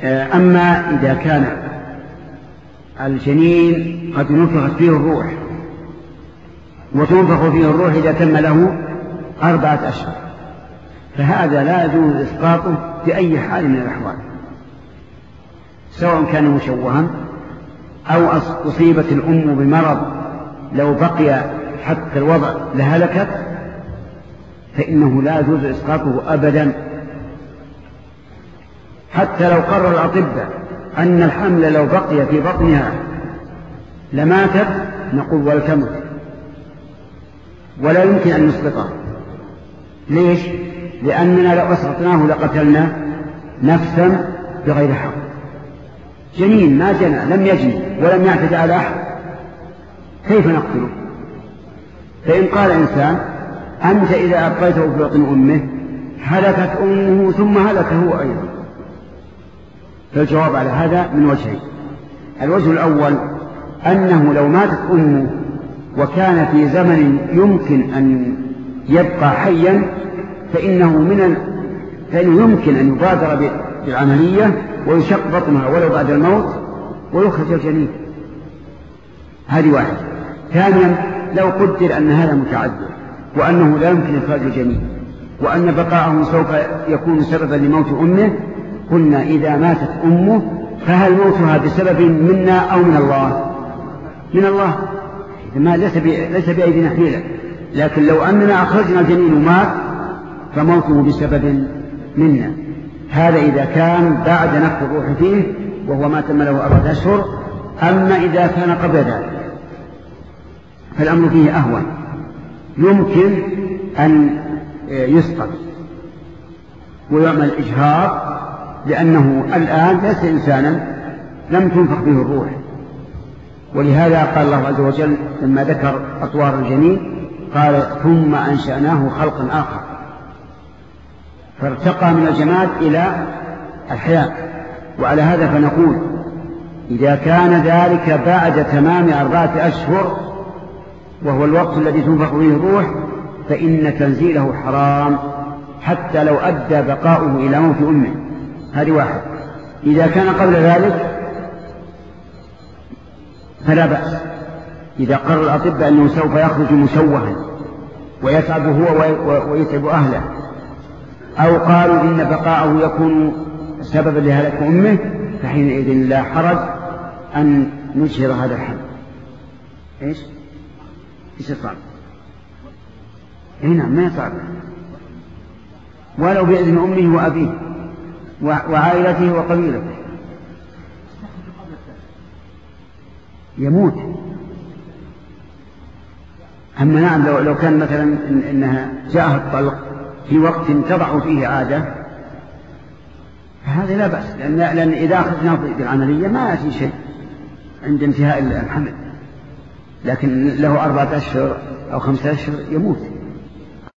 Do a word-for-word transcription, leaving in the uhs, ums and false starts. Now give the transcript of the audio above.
أما إذا كان الجنين قد نفخت فيه الروح، وتنفخ فيه الروح إذا تم له أربعة أشهر، فهذا لا يجوز إسقاطه بأي حال من الأحوال، سواء كان مشوها أو أصيبت الأم بمرض لو بقي حتى الوضع لهلكت، فإنه لا يجوز إسقاطه أبدا. حتى لو قرر الأطباء أن الحمل لو بقي في بطنها لماتت، نقول ولتمت، ولا يمكن أن نسقطه. ليش؟ لأننا لو أسقطناه لقتلنا نفسا بغير حق. جنين ما جنى، لم يجني ولم يعتدي على أحد، كيف نقتله؟ فإن قال إنسان أنت إذا أبقيته في بطن أمه هلكت أمه ثم هلك هو أيضا، فالجواب على هذا من وجهين. الوجه الأول أنه لو ماتت أمه وكان في زمن يمكن أن يبقى حيا فإنه, من فإنه يمكن أن يبادر بالعملية ويشق بطنها ولو بعد الموت ويخرج الجنين. هذه واحدة. ثانيا لو قدر أن هذا متعذر وأنه لا يمكن إخراج الجنين وأن بقاءه سوف يكون سببا لموت أمه، قلنا إذا ماتت أمه فهل موتها بسبب منا أو من الله؟ من الله، ما ليس بأيدينا حيلة. لكن لو أننا أخرجنا الجنين ومات فموته بسبب منا. هذا إذا كان بعد نفخ الروح فيه وهو ما تم له أربعة أشهر. أما إذا كان قبل ذلك فالأمر فيه أهون، يمكن أن يسقط ويعمل إجهاض، لأنه الآن ليس إنسانا لم تنفخ به الروح. ولهذا قال الله عز وجل لما ذكر أطوار الجنين قال ثم أنشأناه خلقا آخر، فارتقى من الجماد إلى الحياة. وعلى هذا فنقول إذا كان ذلك بعد تمام أربعة أشهر وهو الوقت الذي تنفخ فيه الروح فإن تنزيله حرام حتى لو أدى بقاؤه إلى موت أمه. هذه واحد. إذا كان قبل ذلك فلا بأس، إذا قرر الأطباء أنه سوف يخرج مشوها ويتعب هو ويتعب أهله، أو قالوا إن بقاءه يكون سببا لهلاك أمه، فحينئذ لا حرج أن نجهر هذا الحمل. إيش؟ إيش صعب؟ هنا ما صعب، ولو بإذن أمه وأبيه وعائلته وقبيلته يموت. أما نعم لو, لو كان مثلا إن إنها جاءها الطلق في وقت تضع فيه عادة فهذا لا بأس، لأن, لأن إذا أخذنا بالعملية ما يأتي شيء عند انتهاء الحمل، لكن له أربعة أشهر أو خمسة أشهر يموت.